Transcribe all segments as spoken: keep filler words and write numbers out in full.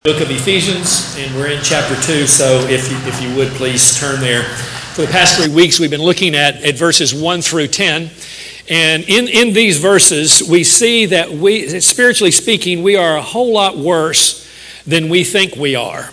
Book of Ephesians, and we're in chapter two, so if you, if you would please turn there. For the past three weeks we've been looking at, at verses one through ten, and in, in these verses we see that we, spiritually speaking, we are a whole lot worse than we think we are.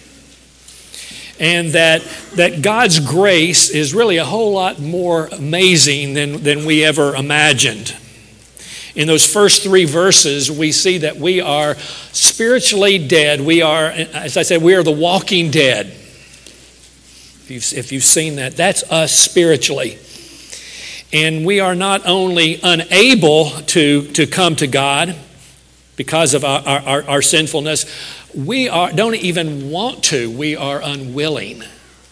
And that, that God's grace is really a whole lot more amazing than, than we ever imagined. In those first three verses, we see that we are spiritually dead. We are, as I said, we are the walking dead. If you've, if you've seen that, that's us spiritually. And we are not only unable to, to come to God because of our, our, our sinfulness, we are, don't even want to. We are unwilling.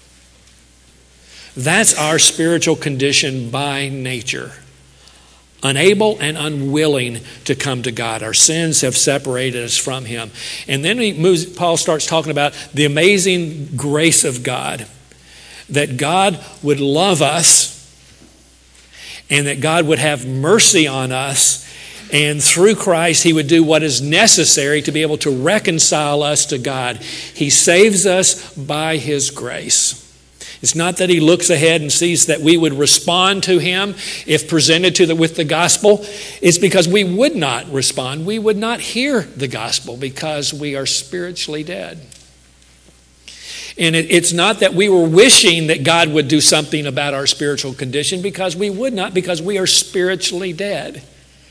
That's our spiritual condition by nature. Unable and unwilling to come to God. Our sins have separated us from Him. And then he moves, Paul starts talking about the amazing grace of God. That God would love us and that God would have mercy on us. And through Christ, He would do what is necessary to be able to reconcile us to God. He saves us by His grace. It's not that He looks ahead and sees that we would respond to Him if presented to the, with the gospel. It's because we would not respond. We would not hear the gospel because we are spiritually dead. And it, it's not that we were wishing that God would do something about our spiritual condition, because we would not, because we are spiritually dead.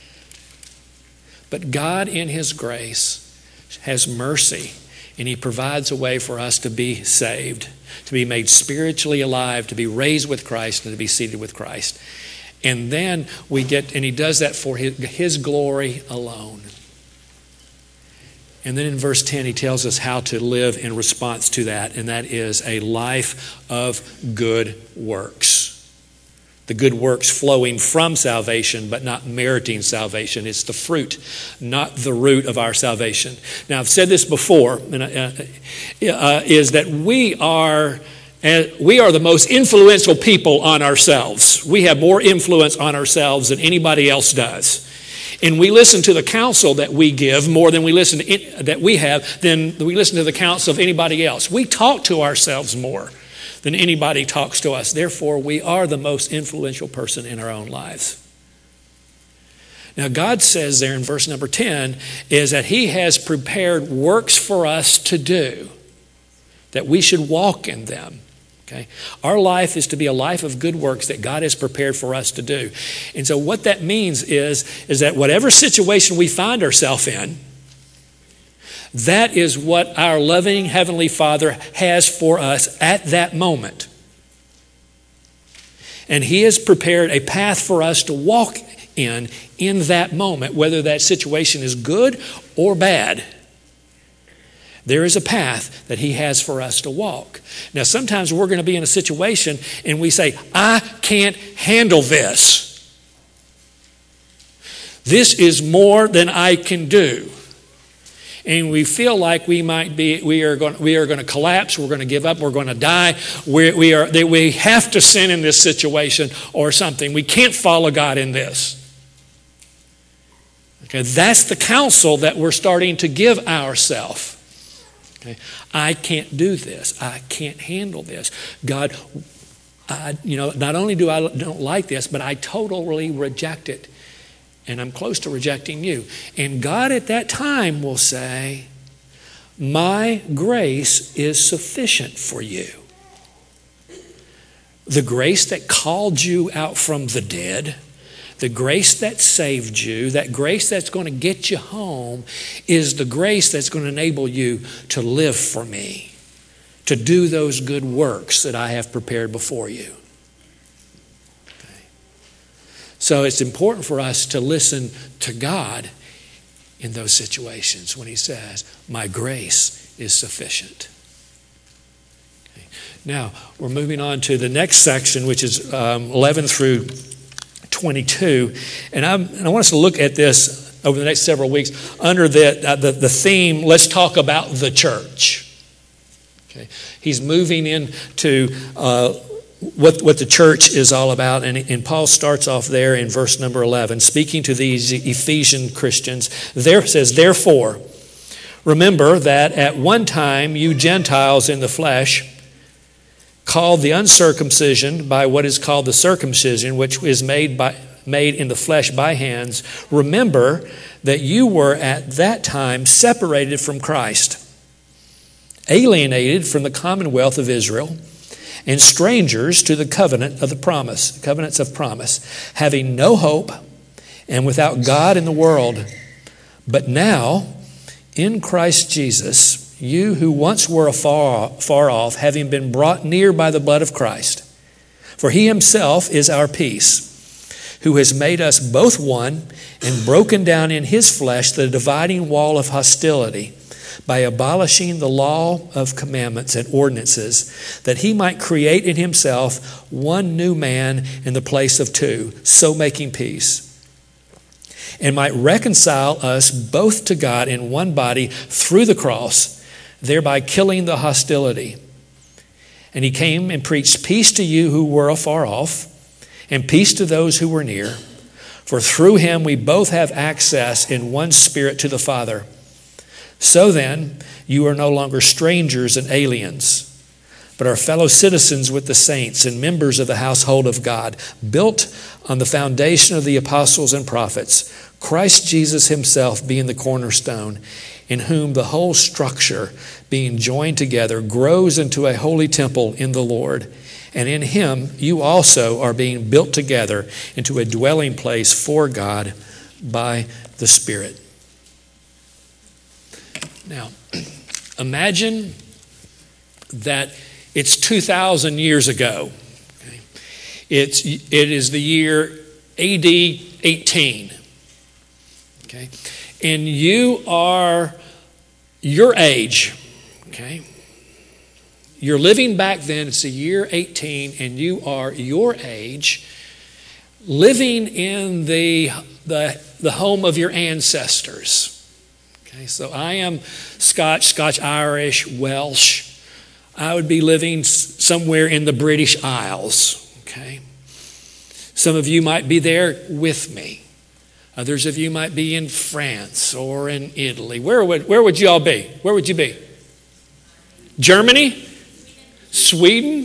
But God in His grace has mercy, and He provides a way for us to be saved, to be made spiritually alive, to be raised with Christ, and to be seated with Christ. And then we get, and He does that for His, his glory alone. And then in verse ten, He tells us how to live in response to that, and that is a life of good works. The good works flowing from salvation, but not meriting salvation. It's the fruit, not the root of our salvation. Now, I've said this before, and, uh, uh, is that we are, uh, we are the most influential people on ourselves. We have more influence on ourselves than anybody else does. And we listen to the counsel that we give more than we listen to it, that we have, than we listen to the counsel of anybody else. We talk to ourselves more than anybody talks to us. Therefore, we are the most influential person in our own lives. Now, God says there in verse number ten is that He has prepared works for us to do, that we should walk in them. Okay? Our life is to be a life of good works that God has prepared for us to do. And so what that means is, is that whatever situation we find ourselves in, that is what our loving Heavenly Father has for us at that moment. And He has prepared a path for us to walk in, in that moment, whether that situation is good or bad. There is a path that He has for us to walk. Now, sometimes we're going to be in a situation and we say, I can't handle this. This is more than I can do. And we feel like we might be, we are going, we are going to collapse, we're going to give up, we're going to die. We, we are, they, we have to sin in this situation or something. We can't follow God in this. Okay, that's the counsel that we're starting to give ourselves. Okay, I can't do this. I can't handle this. God, I, you know, not only do I don't like this, but I totally reject it. And I'm close to rejecting you. And God at that time will say, my grace is sufficient for you. The grace that called you out from the dead, the grace that saved you, that grace that's going to get you home, is the grace that's going to enable you to live for me, to do those good works that I have prepared before you. So it's important for us to listen to God in those situations when He says, my grace is sufficient. Okay. Now, we're moving on to the next section, which is um, eleven through twenty-two. And, I'm, and I want us to look at this over the next several weeks under the, uh, the, the theme, let's talk about the church. Okay. He's moving into Uh, What, what the church is all about. And, and Paul starts off there in verse number eleven, speaking to these Ephesian Christians. There says, therefore, Remember that at one time you Gentiles in the flesh, called the uncircumcision by what is called the circumcision, which is made by made in the flesh by hands, remember that you were at that time separated from Christ, alienated from the commonwealth of Israel, and strangers to the covenant of the promise, covenants of promise, having no hope and without God in the world. But now, in Christ Jesus, you who once were afar, far off, having been brought near by the blood of Christ, for he himself is our peace, who has made us both one and broken down in his flesh the dividing wall of hostility by abolishing the law of commandments and ordinances, that he might create in himself one new man in the place of two, so making peace, and might reconcile us both to God in one body through the cross, thereby killing the hostility. And he came and preached peace to you who were afar off, and peace to those who were near. For through him we both have access in one Spirit to the Father. So then, you are no longer strangers and aliens, but are fellow citizens with the saints and members of the household of God, built on the foundation of the apostles and prophets, Christ Jesus himself being the cornerstone, in whom the whole structure, being joined together, grows into a holy temple in the Lord. And in him you also are being built together into a dwelling place for God by the Spirit. Now, imagine that it's two thousand years ago. Okay? It's, it is the year A D eighteen. Okay? And you are your age. Okay? You're living back then, it's the year eighteen, and you are your age, living in the, the, the home of your ancestors. Okay, so I am Scotch, Scotch-Irish, Welsh. I would be living somewhere in the British Isles. Okay? Some of you might be there with me. Others of you might be in France or in Italy. Where would, where would you all be? Where would you be? Germany? Sweden?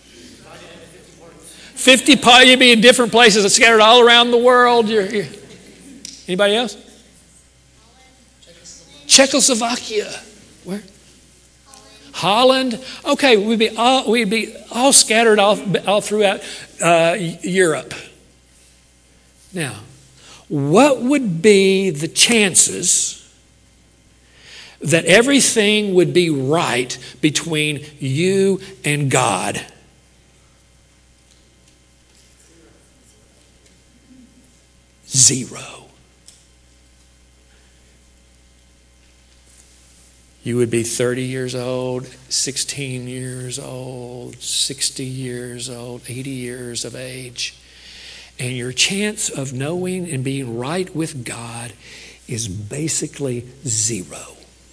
fifty, you'd be in different places scattered all around the world. You're, you're, anybody else? Czechoslovakia. Where? Holland. Okay, we'd be all, we'd be all scattered all, all throughout uh, Europe. Now, what would be the chances that everything would be right between you and God? Zero. You would be thirty years old, sixteen years old, sixty years old, eighty years of age. And your chance of knowing and being right with God is basically zero.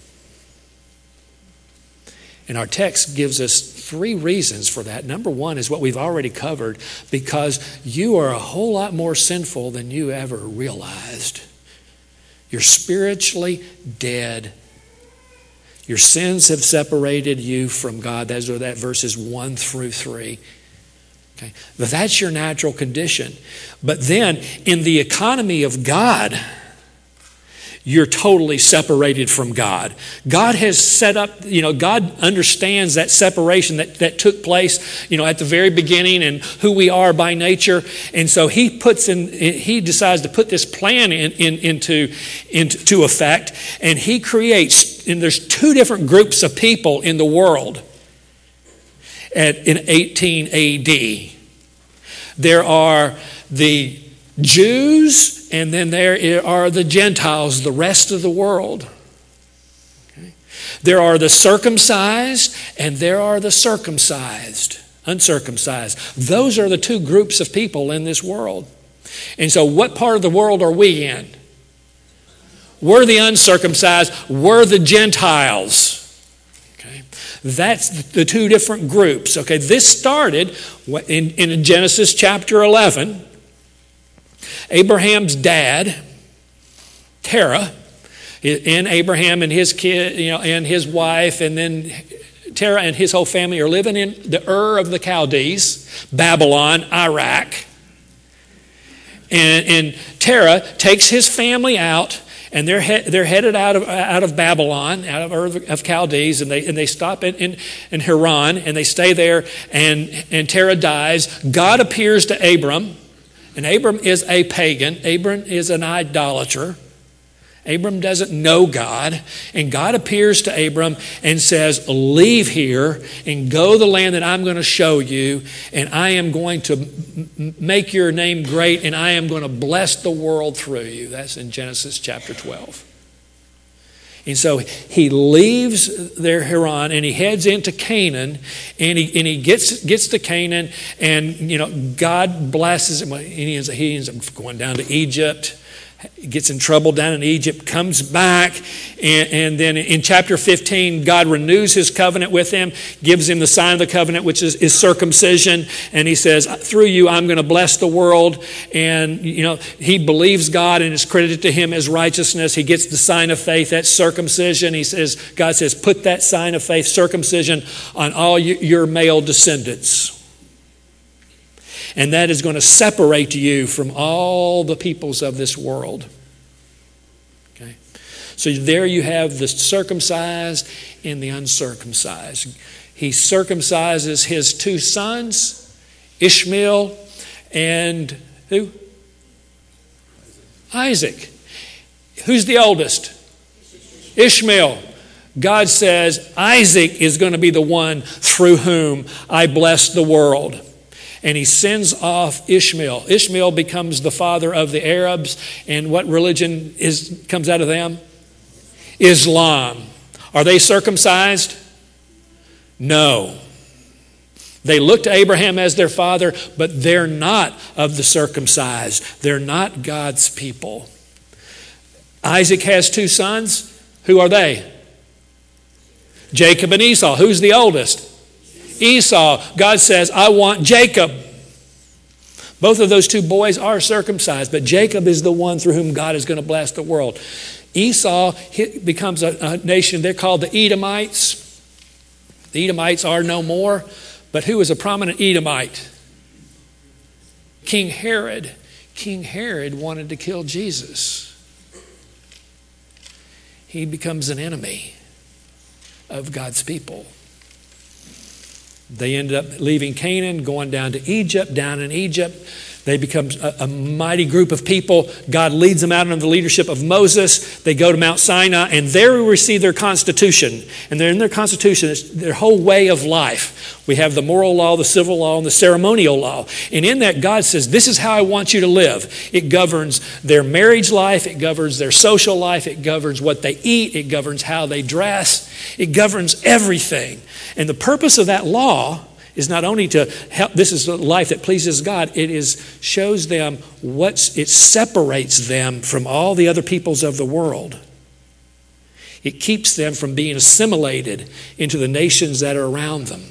And our text gives us three reasons for that. Number one is what we've already covered, because you are a whole lot more sinful than you ever realized. You're spiritually dead. Your sins have separated you from God. Those are that verses one through three. Okay. But that's your natural condition. But then in the economy of God, you're totally separated from God. God has set up, you know, God understands that separation that, that took place, you know, at the very beginning and who we are by nature. And so he puts in, he decides to put this plan in, in, into, into effect, and he creates, and there's two different groups of people in the world at, in eighteen A D. There are the Jews, and then there are the Gentiles, the rest of the world. Okay. There are the circumcised, and there are the circumcised, uncircumcised. Those are the two groups of people in this world. And so what part of the world are we in? We're the uncircumcised, we're the Gentiles. Okay. That's the two different groups. Okay, this started in, in Genesis chapter eleven. Abraham's dad, Terah, and Abraham and his kid, you know, and his wife, and then Terah and his whole family are living in the Ur of the Chaldees, Babylon, Iraq. And, and Terah takes his family out, and they're he, they're headed out of out of Babylon, out of Ur of Chaldees, and they and they stop in, in, in Haran, and they stay there. And and Terah dies. God appears to Abram, and Abram is a pagan. Abram is an idolater. Abram doesn't know God, and God appears to Abram and says, leave here and go to the land that I'm going to show you, and I am going to m- make your name great, and I am going to bless the world through you. That's in Genesis chapter twelve. And so he leaves there Haran, and he heads into Canaan, and he and he gets gets to Canaan, and you know God blesses him. He ends, he ends up going down to Egypt. Gets in trouble down in Egypt, comes back, and, and then in chapter fifteen, God renews his covenant with him, gives him the sign of the covenant, which is, is circumcision, and he says, through you, I'm going to bless the world. And, you know, he believes God and is credited to him as righteousness. He gets the sign of faith, that's circumcision. He says, God says, put that sign of faith, circumcision, on all your male descendants. And that is going to separate you from all the peoples of this world. Okay? So there you have the circumcised and the uncircumcised. He circumcises his two sons, Ishmael and who? Isaac. Who's the oldest? Ishmael. God says Isaac is going to be the one through whom I bless the world. And he sends off Ishmael. Ishmael becomes the father of the Arabs. And what religion is comes out of them? Islam. Are they circumcised? No. They look to Abraham as their father, but they're not of the circumcised. They're not God's people. Isaac has two sons. Who are they? Jacob and Esau. Who's the oldest? Esau. God says, I want Jacob. Both of those two boys are circumcised, but Jacob is the one through whom God is going to bless the world. Esau becomes a, a nation. They're called the Edomites. The Edomites are no more, but who is a prominent Edomite? King Herod. King Herod wanted to kill Jesus. He becomes an enemy of God's people. They ended up leaving Canaan, going down to Egypt. Down in Egypt, they become a, a mighty group of people. God leads them out under the leadership of Moses. They go to Mount Sinai, and there we receive their constitution. And they're in their constitution, it's their whole way of life. We have the moral law, the civil law, and the ceremonial law. And in that, God says, this is how I want you to live. It governs their marriage life. It governs their social life. It governs what they eat. It governs how they dress. It governs everything. And the purpose of that law is not only to help, this is a life that pleases God, it is shows them what's, it separates them from all the other peoples of the world. It keeps them from being assimilated into the nations that are around them.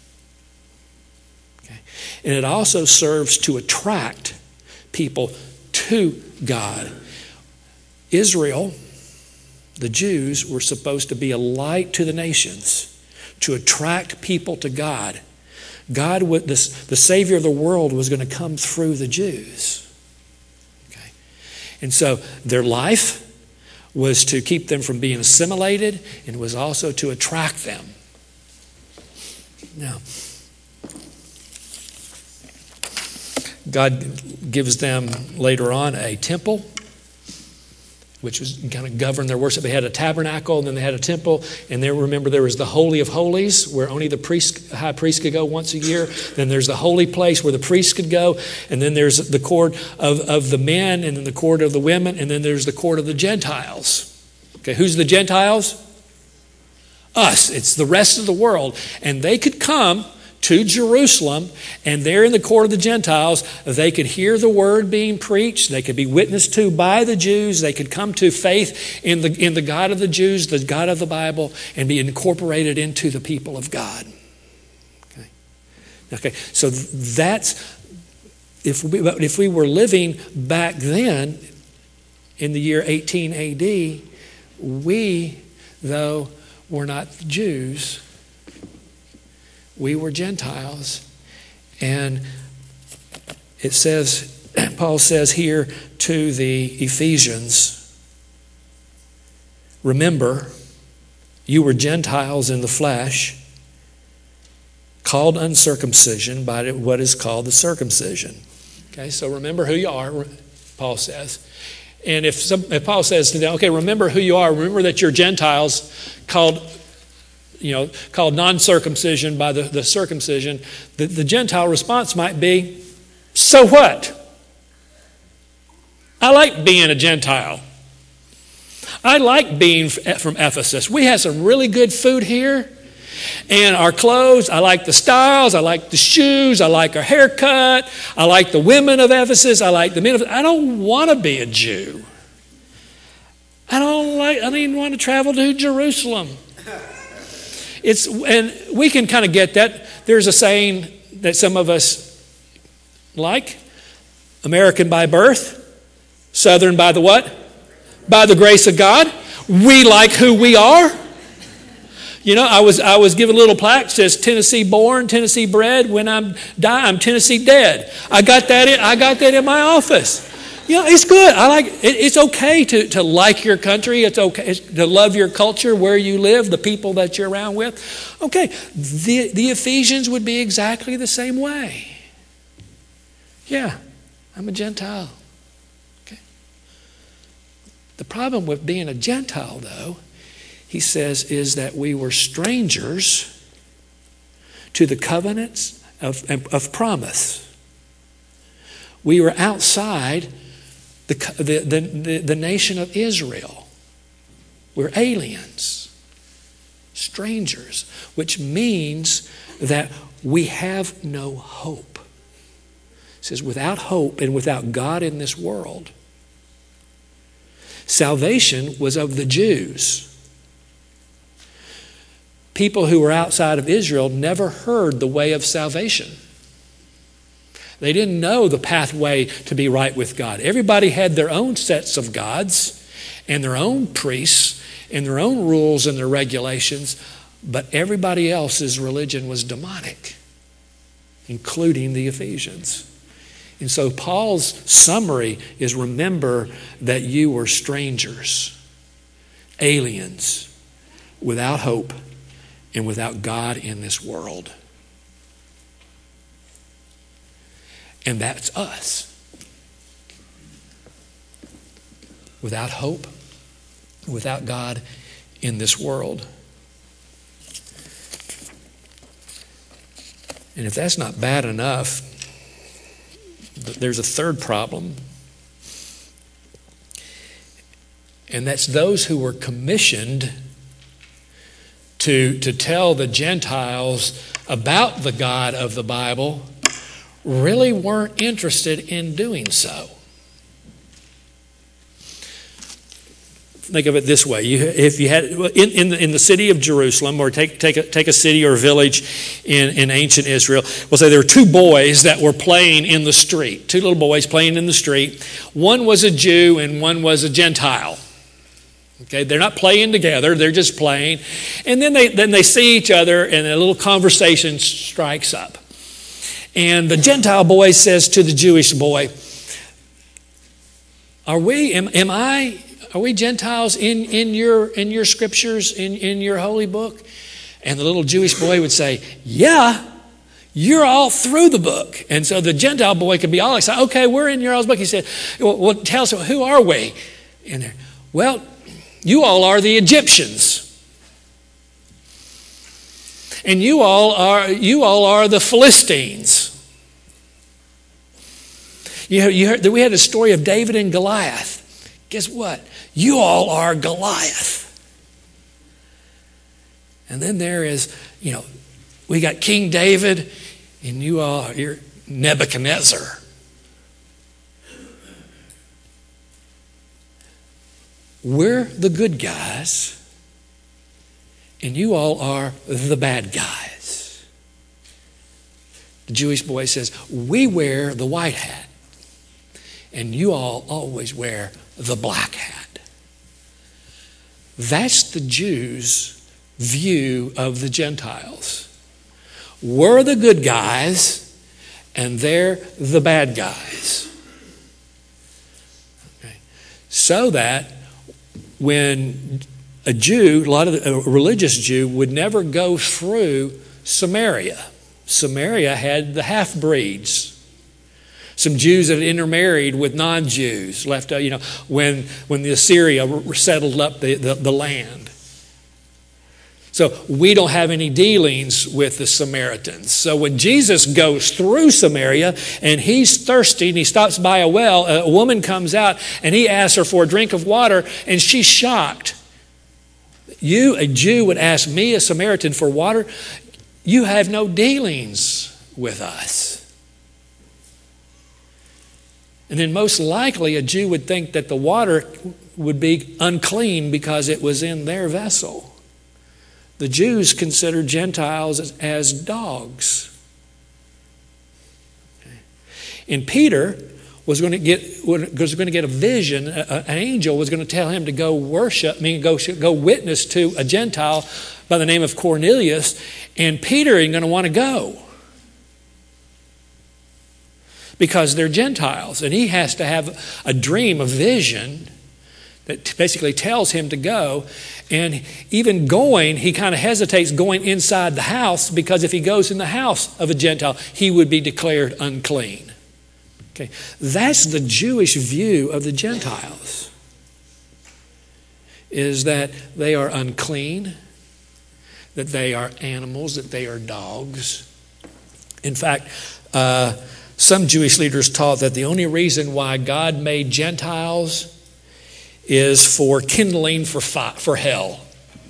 Okay. And it also serves to attract people to God. Israel, the Jews, were supposed to be a light to the nations, to attract people to God. God, would, this, the Savior of the world, was going to come through the Jews. Okay. And so their life was to keep them from being assimilated, and was also to attract them. Now, God gives them later on a temple, which was kind of governed their worship. They had a tabernacle, and then they had a temple. And there, remember, there was the Holy of Holies, where only the priest, high priest could go once a year. Then there's the holy place where the priests could go. And then there's the court of, of the men, and then the court of the women, and then there's the court of the Gentiles. Okay, who's the Gentiles? Us. It's the rest of the world. And they could come to Jerusalem, and there in the court of the Gentiles, they could hear the word being preached. They could be witnessed to by the Jews. They could come to faith in the in the God of the Jews, the God of the Bible, and be incorporated into the people of God. Okay, okay. So that's if we if we were living back then in the year eighteen A D, we, though, were not Jews, we were Gentiles. And it says, Paul says here to the Ephesians, remember, you were Gentiles in the flesh, called uncircumcision by what is called the circumcision. Okay, so remember who you are, Paul says. And if, some, if Paul says to them, okay, remember who you are, remember that you're Gentiles called, you know, called non-circumcision by the, the circumcision, the, the Gentile response might be, so what? I like being a Gentile. I like being from Ephesus. We have some really good food here. And our clothes, I like the styles, I like the shoes, I like our haircut, I like the women of Ephesus, I like the men of Ephesus. I don't want to be a Jew. I don't like, I don't even want to travel to Jerusalem. It's, and we can kind of get that. There's a saying that some of us like, American by birth, Southern by the what? By the grace of God. We like who we are. You know, I was I was given a little plaque that says Tennessee born, Tennessee bred. When I'm die, I'm Tennessee dead. I got that in, I got that in my office. You know, it's good. I like it, it's okay to, to like your country. It's okay to love your culture, where you live, the people that you're around with. Okay, the, the Ephesians would be exactly the same way. Yeah, I'm a Gentile. Okay. The problem with being a Gentile, though, he says, is that we were strangers to the covenants of, of promise. We were outside the, the, the, the nation of Israel. We're aliens, strangers, which means that we have no hope. It says, without hope and without God in this world, salvation was of the Jews. People who were outside of Israel never heard the way of salvation. They didn't know the pathway to be right with God. Everybody had their own sets of gods and their own priests and their own rules and their regulations, but everybody else's religion was demonic, including the Ephesians. And so Paul's summary is, remember that you were strangers, aliens, without hope, and without God in this world. And that's us. Without hope, without God in this world. And if that's not bad enough, there's a third problem. And that's those who were commissioned To, to tell the Gentiles about the God of the Bible really weren't interested in doing so. Think of it this way. You, if you had in, in, the, in the city of Jerusalem, or take, take, a, take a city or a village in, in ancient Israel, we'll say there were two boys that were playing in the street. Two little boys playing in the street. One was a Jew and one was a Gentile. Okay, they're not playing together, they're just playing. And then they then they see each other and a little conversation strikes up. And the Gentile boy says to the Jewish boy, Are we am, am I are we Gentiles in, in your in your scriptures, in, in your holy book? And the little Jewish boy would say, Yeah, you're all through the book. And so the Gentile boy could be all excited, okay, we're in your all's book. He said, Well, well tell us, who are we? And there, well, you all are the Egyptians. And you all are you all are the Philistines. You, you heard that we had a story of David and Goliath. Guess what? You all are Goliath. And then there is, you know, we got King David, and you all are you're Nebuchadnezzar. We're the good guys, and you all are the bad guys. The Jewish boy says, we wear the white hat, and you all always wear the black hat. That's the Jews' view of the Gentiles. We're the good guys, and they're the bad guys. Okay. So that when a Jew, a lot of the, a religious Jew, would never go through Samaria. Samaria had the half-breeds. Some Jews that intermarried with non-Jews left, you know, when, when the Assyria settled up the, the, the land. So we don't have any dealings with the Samaritans. So when Jesus goes through Samaria and he's thirsty and he stops by a well, a woman comes out and he asks her for a drink of water and she's shocked. You, a Jew, would ask me, a Samaritan, for water? You have no dealings with us. And then most likely a Jew would think that the water would be unclean because it was in their vessel. The Jews considered Gentiles as, as dogs. Okay. And Peter was going to get was going to get a vision. A, an angel was going to tell him to go worship, I mean, go go witness to a Gentile by the name of Cornelius, and Peter ain't going to want to go because they're Gentiles, and he has to have a dream, a vision that basically tells him to go. And even going, he kind of hesitates going inside the house because if he goes in the house of a Gentile, he would be declared unclean. Okay, that's the Jewish view of the Gentiles, is that they are unclean, that they are animals, that they are dogs. In fact, uh, some Jewish leaders taught that the only reason why God made Gentiles is for kindling for fi- for hell.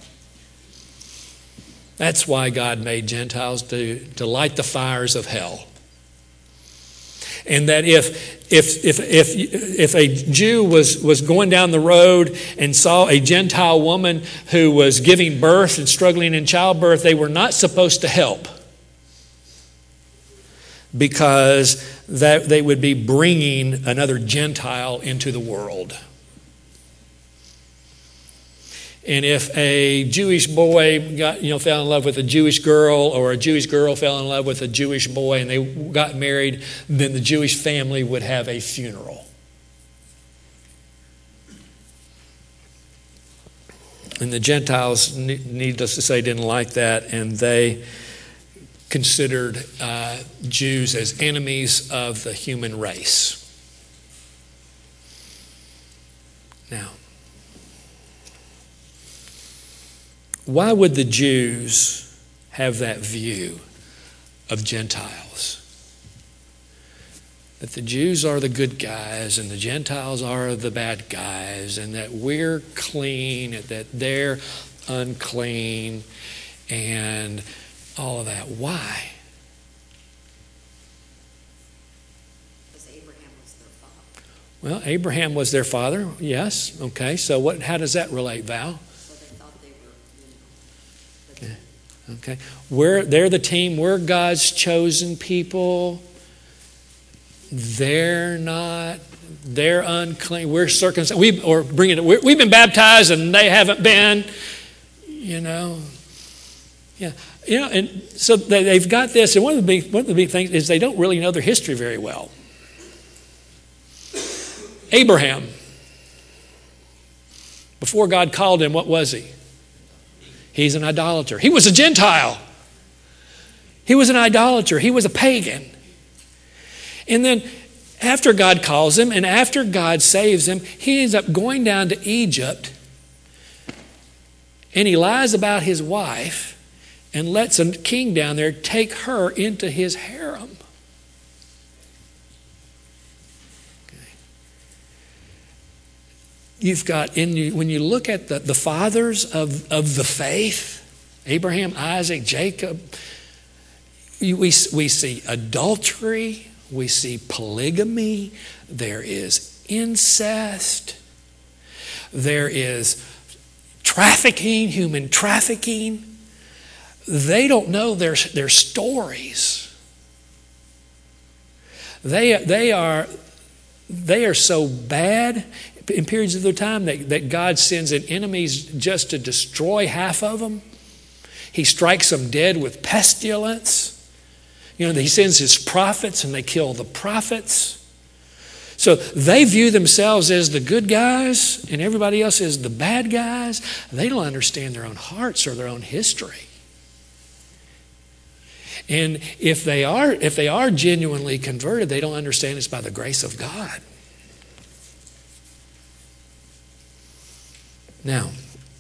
That's why God made Gentiles, to, to light the fires of hell. And that if if if if if a Jew was, was going down the road and saw a Gentile woman who was giving birth and struggling in childbirth, they were not supposed to help, because that they would be bringing another Gentile into the world. And if a Jewish boy got, you know, fell in love with a Jewish girl, or a Jewish girl fell in love with a Jewish boy and they got married, then the Jewish family would have a funeral. And the Gentiles, needless to say, didn't like that, and they considered uh, Jews as enemies of the human race. Now, why would the Jews have that view of Gentiles? That the Jews are the good guys and the Gentiles are the bad guys, and that we're clean, and that they're unclean, and all of that. Why? Because Abraham was their father. Well, Abraham was their father, yes. Okay, so what? How does that relate, Val? Okay, we're, they're the team. We're God's chosen people. They're not. They're unclean. We're circumcised. We or bring it. We're, we've been baptized and they haven't been. You know. Yeah. You know. And so they, they've got this. And one of the big one of the big things is they don't really know their history very well. Abraham, before God called him, what was he? He's an idolater. He was a Gentile. He was an idolater. He was a pagan. And then after God calls him and after God saves him, he ends up going down to Egypt, and he lies about his wife and lets a king down there take her into his harem. You've got, in you, when you look at the, the fathers of, of the faith, Abraham, Isaac, Jacob, we, we see adultery, we see polygamy, there is incest, there is trafficking, human trafficking. They don't know their, their stories. They, they, are, they are so bad. in periods of their time that, that God sends in enemies just to destroy half of them. He strikes them dead with pestilence. You know, he sends his prophets and they kill the prophets. So they view themselves as the good guys and everybody else as the bad guys. They don't understand their own hearts or their own history. And if they are, if they are genuinely converted, they don't understand it's by the grace of God. Now,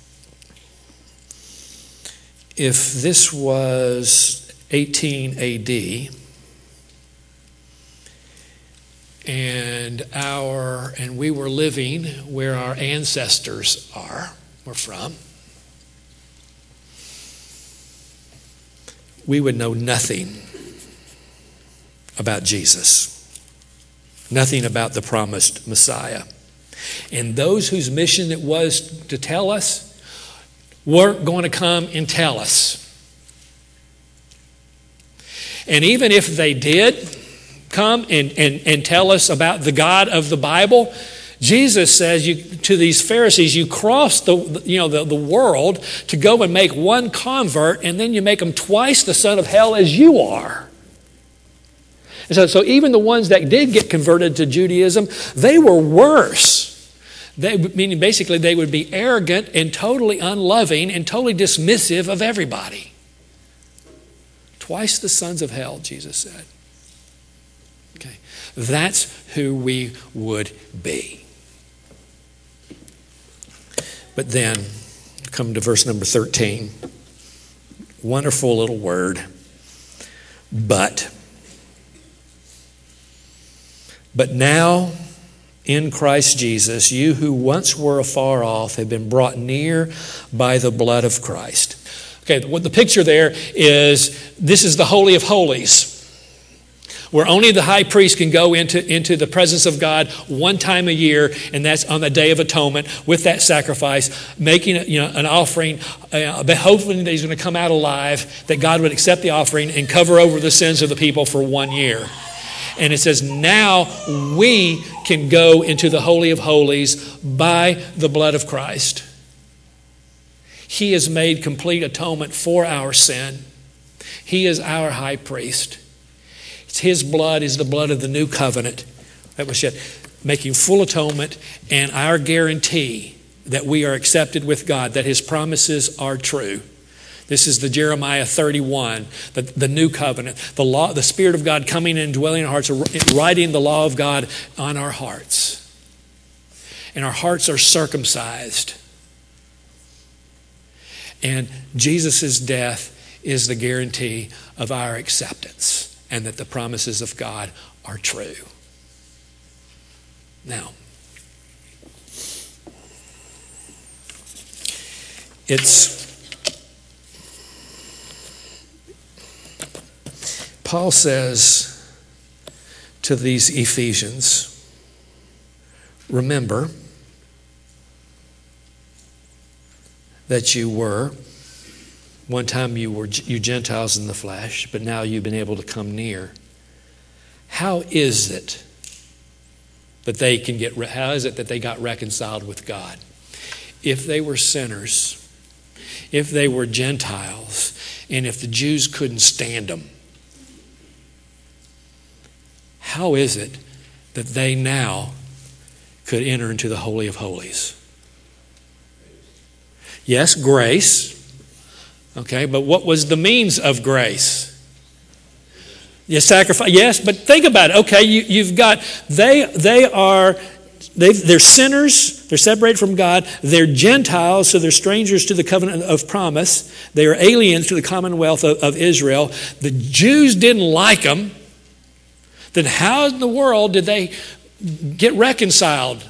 if this was eighteen A D and our and we were living where our ancestors are, were from, we would know nothing about Jesus, nothing about the promised Messiah. And those whose mission it was to tell us weren't going to come and tell us. And even if they did come and, and, and tell us about the God of the Bible, Jesus says you, to these Pharisees, you cross the, you know, the, the world to go and make one convert, and then you make them twice the son of hell as you are. And so, so even the ones that did get converted to Judaism, they were worse. They, meaning basically they would be arrogant and totally unloving and totally dismissive of everybody. Twice the sons of hell, Jesus said. Okay, that's who we would be. But then, come to verse number thirteen. Wonderful little word. But. But now, in Christ Jesus, you who once were afar off have been brought near by the blood of Christ. Okay, what the picture there is, this is the Holy of Holies, where only the high priest can go into, into the presence of God one time a year, and that's on the Day of Atonement with that sacrifice, making you know, an offering, uh, but hoping that he's going to come out alive, that God would accept the offering and cover over the sins of the people for one year. And it says, now we can go into the Holy of Holies by the blood of Christ. He has made complete atonement for our sin. He is our high priest. His blood is the blood of the new covenant that was shed, making full atonement and our guarantee that we are accepted with God, that his promises are true. This is the Jeremiah thirty-one, the, the new covenant, the law, the Spirit of God coming and dwelling in our hearts, writing the law of God on our hearts. And our hearts are circumcised. And Jesus' death is the guarantee of our acceptance and that the promises of God are true. Now, it's Paul says to these Ephesians, remember that you were, one time you were you Gentiles in the flesh, but now you've been able to come near. How is it that they can get, how is it that they got reconciled with God? If they were sinners, if they were Gentiles, and if the Jews couldn't stand them, how is it that they now could enter into the Holy of Holies? Yes, grace. Okay, but what was the means of grace? You sacrifice. Yes, but think about it. Okay, you, you've got, they they are, they've, they're sinners. They're separated from God. They're Gentiles, so they're strangers to the covenant of promise. They are aliens to the commonwealth of, of Israel. The Jews didn't like them. Then how in the world did they get reconciled?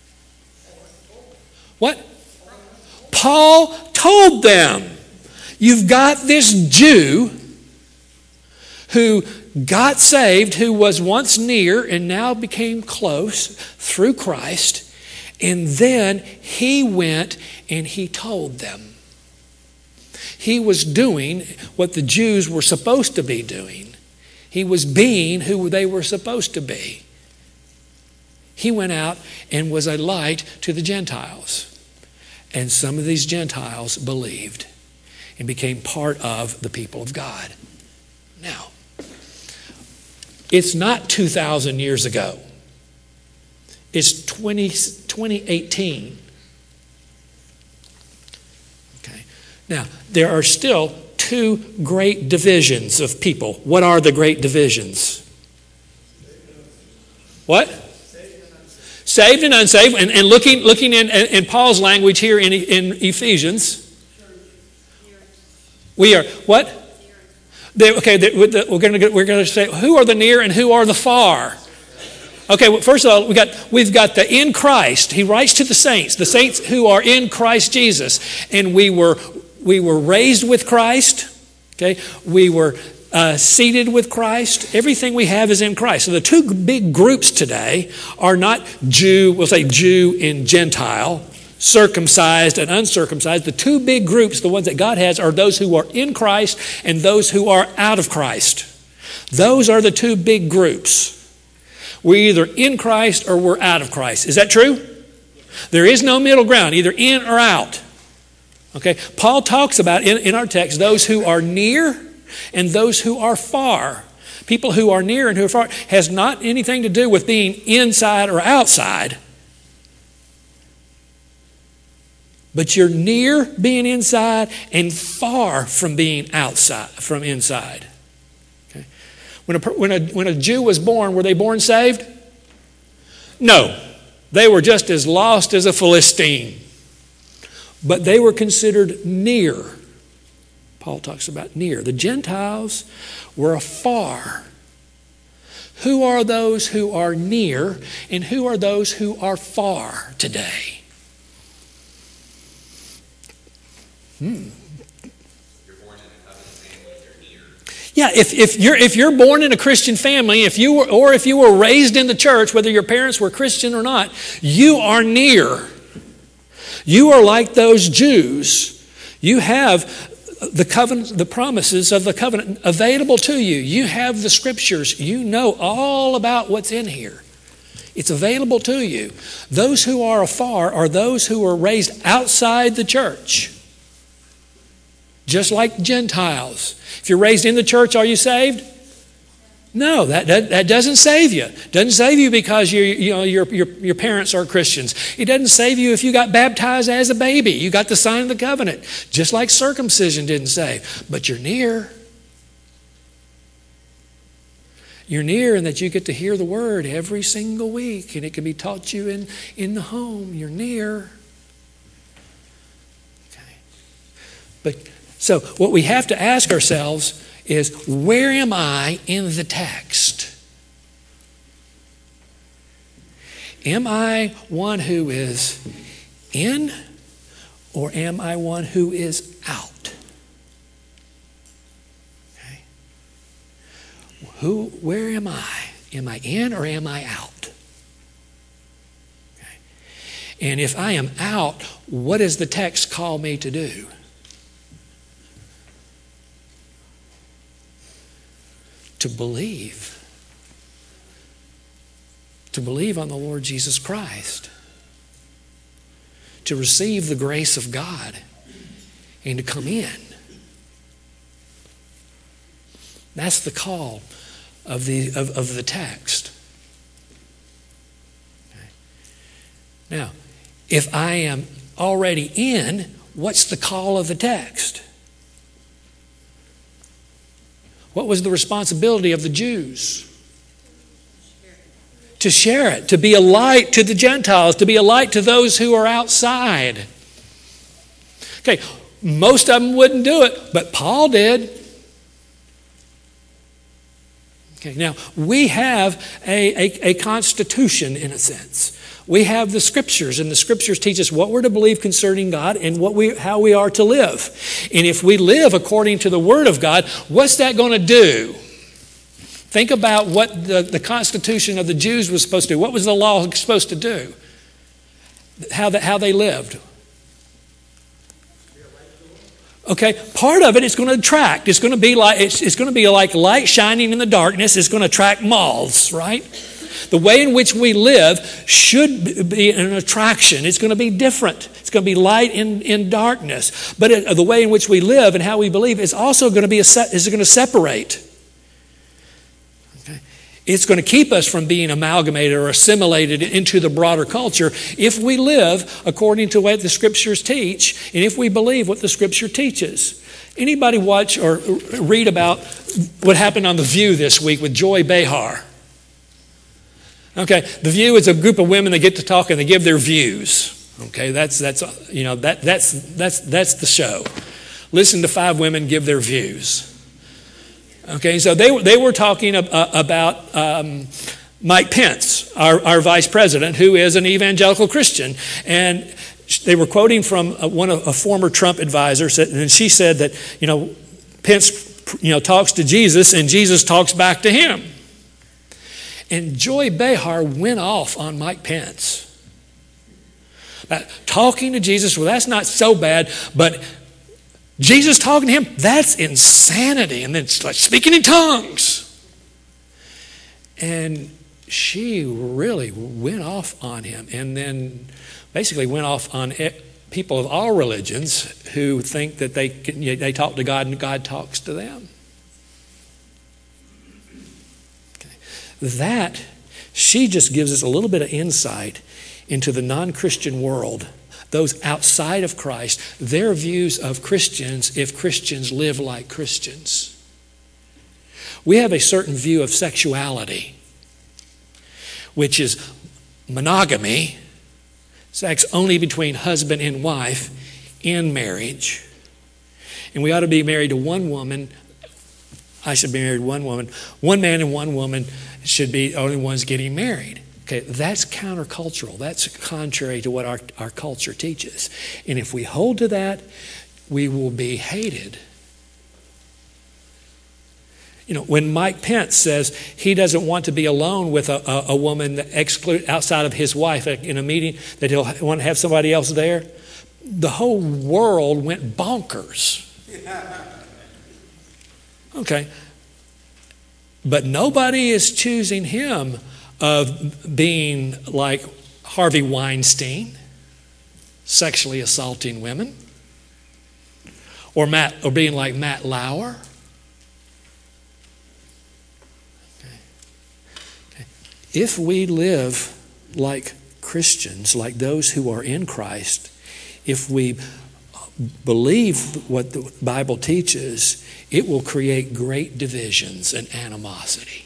What? Paul told them, you've got this Jew who got saved, who was once near and now became close through Christ, and then he went and he told them. He was doing what the Jews were supposed to be doing. He was being who they were supposed to be. He went out and was a light to the Gentiles. And some of these Gentiles believed and became part of the people of God. Now, it's not two thousand years ago. It's twenty eighteen. Okay. Now, there are still two great divisions of people. What are the great divisions? What? Saved and unsaved. And, and looking looking in, in Paul's language here in, in Ephesians, we are what? They, okay, they, we're going to we're going to say who are the near and who are the far. Okay, well, first of all, we got we've got the in Christ. He writes to the saints, the saints who are in Christ Jesus, and we were we were raised with Christ. Okay, we were uh, seated with Christ. Everything we have is in Christ. So the two big groups today are not Jew. We'll say Jew and Gentile, circumcised and uncircumcised. The two big groups, the ones that God has, are those who are in Christ and those who are out of Christ. Those are the two big groups. We're either in Christ or we're out of Christ. Is that true? There is no middle ground, either in or out. Okay, Paul talks about in, in our text those who are near and those who are far. People who are near and who are far has not anything to do with being inside or outside. But you're near being inside and far from being outside, from inside. Okay. When a, when a, when a Jew was born, were they born saved? No. They were just as lost as a Philistine. But they were considered near. Paul talks about near. The Gentiles were afar. Who are those who are near and who are those who are far today? Hmm. Yeah, if, if you're if you're born in a Christian family, if you were, or if you were raised in the church, whether your parents were Christian or not, you are near. You are like those Jews. You have the covenant, the promises of the covenant available to you. You have the scriptures. You know all about what's in here. It's available to you. Those who are afar are those who are raised outside the church. Just like Gentiles. If you're raised in the church, are you saved? No, that, that, that doesn't save you. It doesn't save you because you you know your, your your parents are Christians. It doesn't save you if you got baptized as a baby. You got the sign of the covenant. Just like circumcision didn't save. But you're near. You're near in that you get to hear the word every single week, and it can be taught you in, in the home. You're near. Okay. But so what we have to ask ourselves is, where am I in the text? Am I one who is in, or am I one who is out? Okay. Who, where am I? Am I in or am I out? Okay. And if I am out, what does the text call me to do? To believe. To believe on the Lord Jesus Christ. To receive the grace of God and to come in. That's the call of the, of, of the text. Okay. Now, if I am already in, what's the call of the text? What was the responsibility of the Jews? To share it, to be a light to the Gentiles, to be a light to those who are outside. Okay, most of them wouldn't do it, but Paul did. Okay, now we have a, a, a constitution in a sense. We have the scriptures, and the scriptures teach us what we're to believe concerning God and what we, how we are to live. And if we live according to the Word of God, what's that going to do? Think about what the, the Constitution of the Jews was supposed to do. What was the law supposed to do? How, the, how they lived. Okay, part of it is going to attract. It's going to be like it's, it's going to be like light shining in the darkness. It's going to attract moths, right? The way in which we live should be an attraction. It's going to be different. It's going to be light in, in darkness. But it, the way in which we live and how we believe is also going to be a se- is going to separate. It's going to keep us from being amalgamated or assimilated into the broader culture if we live according to what the Scriptures teach and if we believe what the Scripture teaches. Anybody watch or read about what happened on The View this week with Joy Behar? Okay, The View is a group of women that get to talk and they give their views. Okay, that's that's you know that that's that's that's the show. Listen to five women give their views. Okay, so they, they were talking about um, Mike Pence, our, our vice president, who is an evangelical Christian. And they were quoting from one of a former Trump advisor, and she said that, you know, Pence, you know, talks to Jesus and Jesus talks back to him. And Joy Behar went off on Mike Pence. About talking to Jesus, well, that's not so bad, but Jesus talking to him, that's insanity. And then like speaking in tongues. And she really went off on him. And then basically went off on people of all religions who think that they can, you know, they talk to God and God talks to them. Okay. That, she just gives us a little bit of insight into the non-Christian world. Those outside of Christ, their views of Christians if Christians live like Christians. We have a certain view of sexuality, which is monogamy, sex only between husband and wife in marriage. And we ought to be married to one woman. I should be married to one woman. One man and one woman should be the only ones getting married. Okay, that's countercultural. That's contrary to what our, our culture teaches. And if we hold to that, we will be hated. You know, when Mike Pence says he doesn't want to be alone with a, a, a woman that exclude, outside of his wife in a meeting, that he'll want to have somebody else there, the whole world went bonkers. Okay. But nobody is choosing him of being like Harvey Weinstein, sexually assaulting women, or Matt, or being like Matt Lauer. Okay. Okay. If we live like Christians, like those who are in Christ, if we believe what the Bible teaches, it will create great divisions and animosity.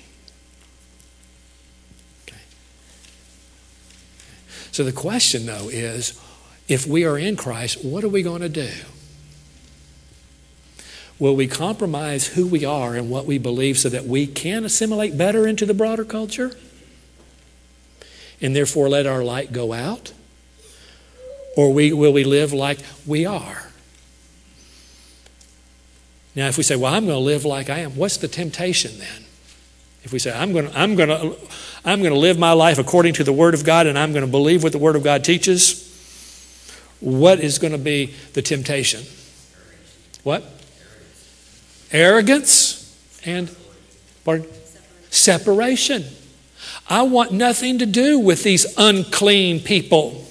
So the question, though, is if we are in Christ, what are we going to do? Will we compromise who we are and what we believe so that we can assimilate better into the broader culture and therefore let our light go out? Or we, will we live like we are? Now, if we say, well, I'm going to live like I am, what's the temptation then? If we say, I'm going to, I'm going to, I'm going to live my life according to the Word of God and I'm going to believe what the Word of God teaches, what is going to be the temptation? What? Arrogance and pardon? Separation. I want nothing to do with these unclean people.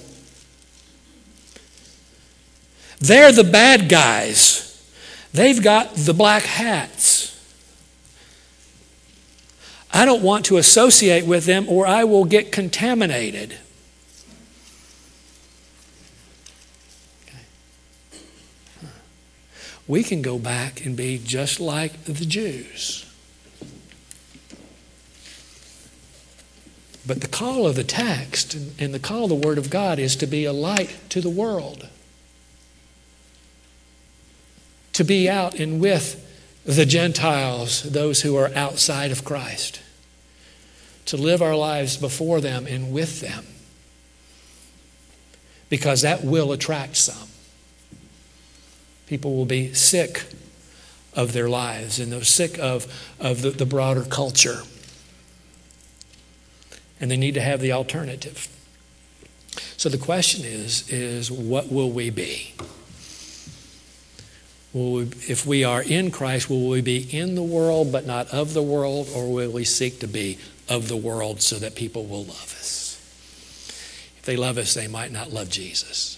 They're the bad guys. They've got the black hats. I don't want to associate with them or I will get contaminated. Okay. Huh. We can go back and be just like the Jews. But the call of the text and the call of the Word of God is to be a light to the world. To be out and with the Gentiles, those who are outside of Christ. To live our lives before them and with them. Because that will attract some. People will be sick of their lives and they're sick of, of the, the broader culture. And they need to have the alternative. So the question is, is what will we be? Will we, if we are in Christ, will we be in the world but not of the world, or will we seek to be of the world so that people will love us. If they love us, they might not love Jesus.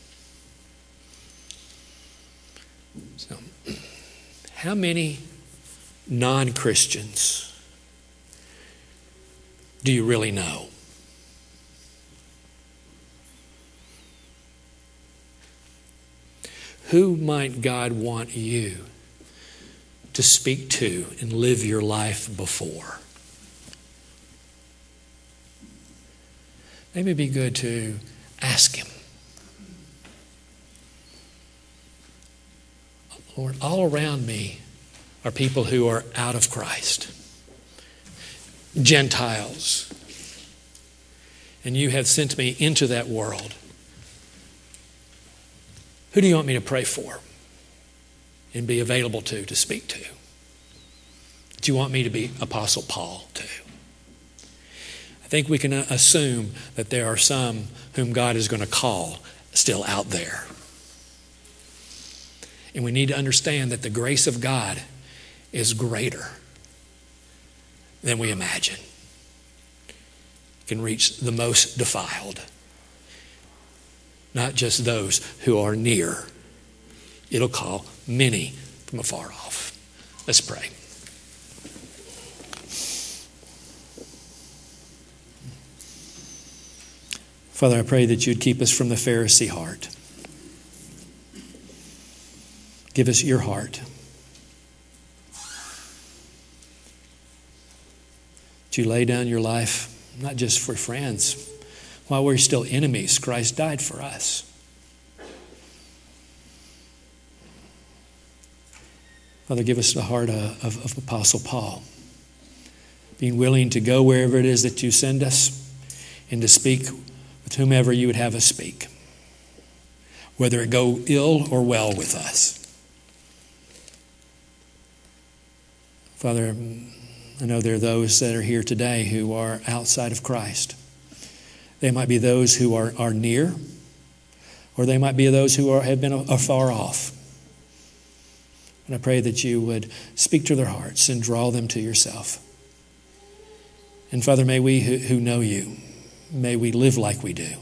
So, how many non-Christians do you really know? Who might God want you to speak to and live your life before? Maybe it'd be good to ask Him. Lord, all around me are people who are out of Christ, Gentiles, and you have sent me into that world. Who do you want me to pray for and be available to, to speak to? Do you want me to be Apostle Paul too? I think we can assume that there are some whom God is going to call still out there. And we need to understand that the grace of God is greater than we imagine. It can reach the most defiled, not just those who are near. It'll call many from afar off. Let's pray. Father, I pray that you'd keep us from the Pharisee heart. Give us your heart. That you lay down your life, not just for friends. While we're still enemies, Christ died for us. Father, give us the heart of, of, of Apostle Paul, being willing to go wherever it is that you send us and to speak with whomever you would have us speak, whether it go ill or well with us. Father, I know there are those that are here today who are outside of Christ. They might be those who are, are near, or they might be those who are, have been afar off. And I pray that you would speak to their hearts and draw them to yourself. And Father, may we who, who know you, may we live like we do.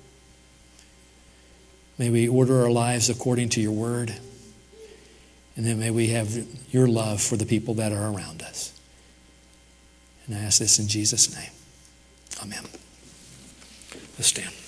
May we order our lives according to your word. And then may we have your love for the people that are around us. And I ask this in Jesus' name. Amen. Let's stand.